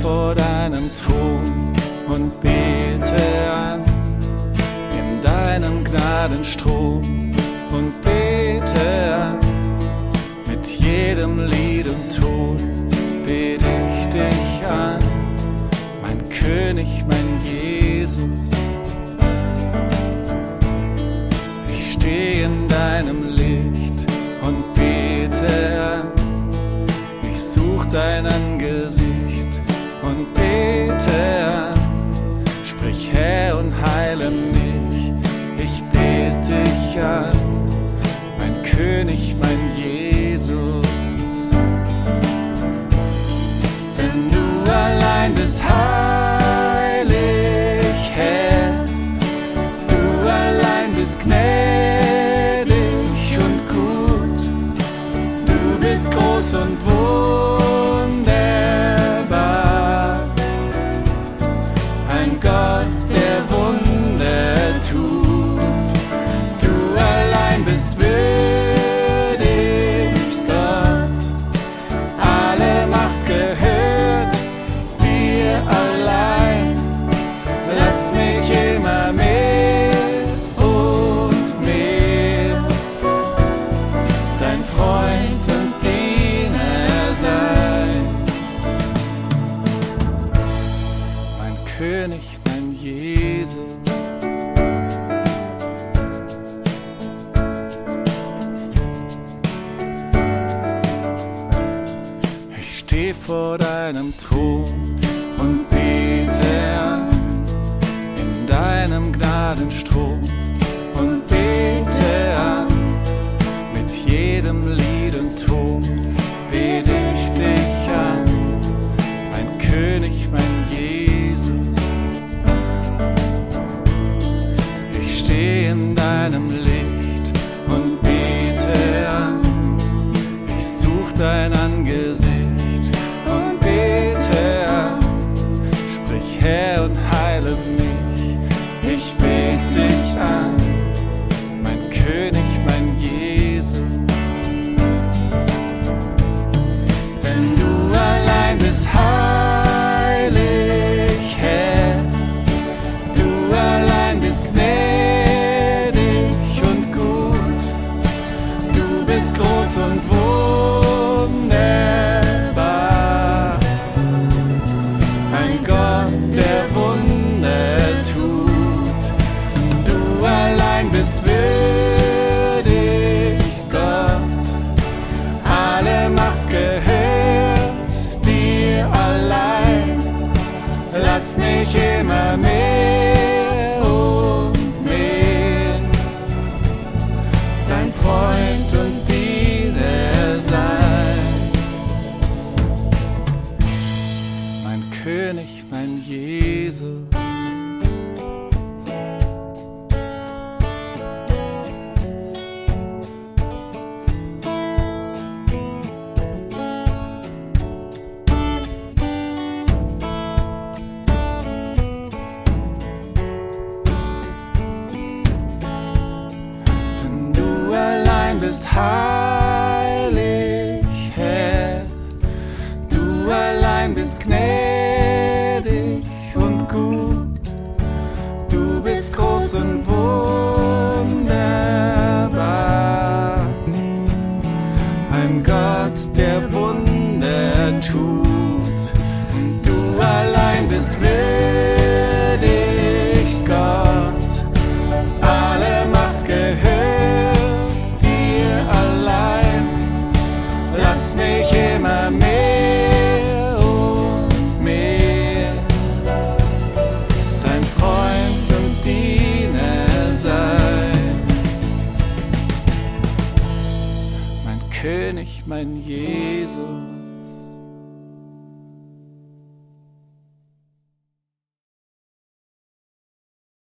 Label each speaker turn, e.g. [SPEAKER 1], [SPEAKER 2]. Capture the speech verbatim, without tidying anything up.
[SPEAKER 1] vor deinem Thron und bete an, in deinem Gnadenstrom und bete an. Mit jedem Lied und Ton bete ich dich an, mein König, mein Jesus. Ich stehe in deinem Licht und bete an, ich such dein Angesicht und bete an. Sprich Herr und heile mich, ich bete dich an, mein König, mein Jesus. Denn du allein bist heilig, Herr, du allein bist gnädig und gut, du bist groß und wunderbar, ein Gott, der Wunder tut. Du allein bist würdig, Gott, alle Macht gehört dir allein. Lass mich immer mehr und mehr dein Freund und Diener sein, mein König, mein Jesus. Ich steh vor deinem Thron und bete an, in deinem Gnadenstrom und bete an. Mit jedem Lied und Ton bete ich dich an, mein König, mein Jesus. Ich steh in deinem Licht und bete an, ich such dein Angesicht und bete an. Sprich Herr und heile mich, ich bete dich an, mein König, mein Jesus. Denn du allein bist heilig, Herr, du allein bist gnädig und gut, du bist groß und wunderbar, ein Gott, der Wunder tut. Du allein bist würdig, Gott, alle Macht gehört dir allein. Lass mich immer mehr und mehr dein Freund und Diener sein, mein König, mein Jesus. Denn du allein bist heilig, Herr, du allein bist gnädig und gut, du bist groß und wunderbar, ein Gott, der Wunder tut. Du allein bist würdig, Gott, alle Macht gehört dir allein. Lass mich immer mehr und mehr dein Freund und Diener sein, mein König, mein Jesus.